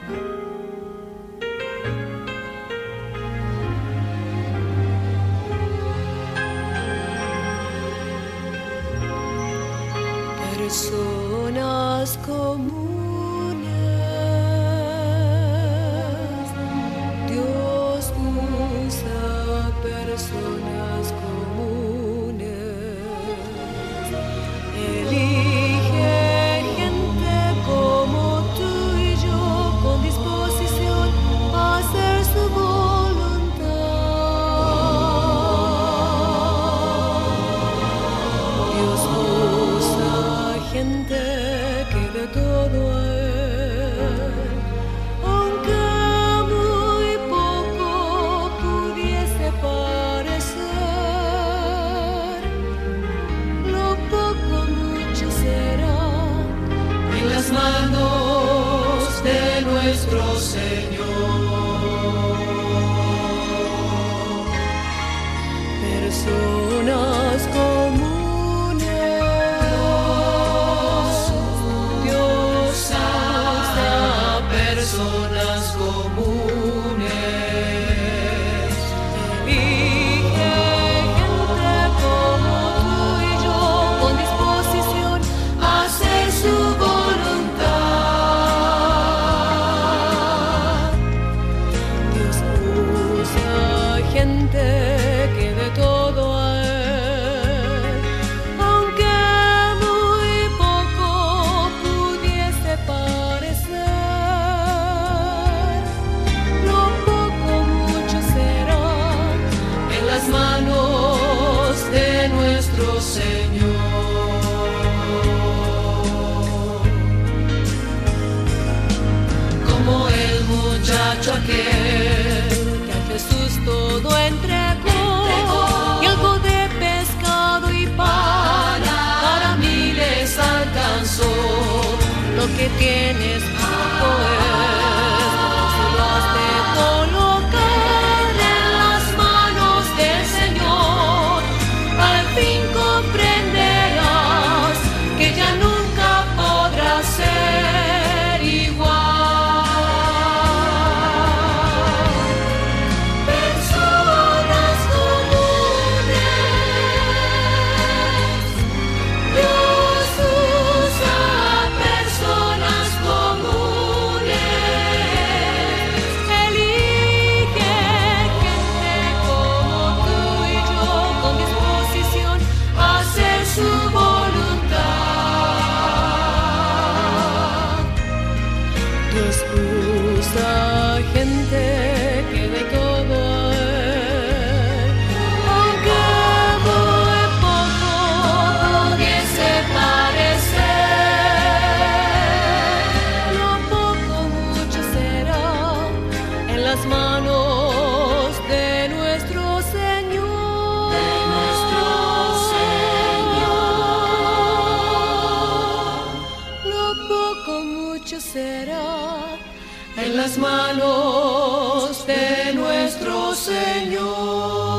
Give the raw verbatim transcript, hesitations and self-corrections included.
Personas comunes, Dios usa personas comunes, elige gente como tú y yo con disposición a hacer su voluntad. Dios usa gente que de todo a él, aunque muy poco pudiese parecer, lo poco mucho será en las manos de nuestro Señor. Personas comunes, personas comunes, elige gente como tú y yo con disposición a hacer su voluntad. Dios usa gente que de todo a él, aunque muy poco pudiese parecer, manos de nuestro Señor. Como el muchacho aquel que a Jesús todo entregó, entregó y algo de pescado y pan para, para miles alcanzó. Lo que tienes poco es, no lo has de colocar en las manos del Señor. Al fin comprenderás que ya nunca podrás ser igual. Personas comunes, Dios usa personas comunes, elige gente como tú y yo con disposición a hacer su voluntad. Dios usa gente que de todo a él, aunque muy poco pudiese parecer, lo poco mucho será en las manos de nuestro Señor. De nuestro Señor. Lo poco mucho será en las manos de nuestro Señor.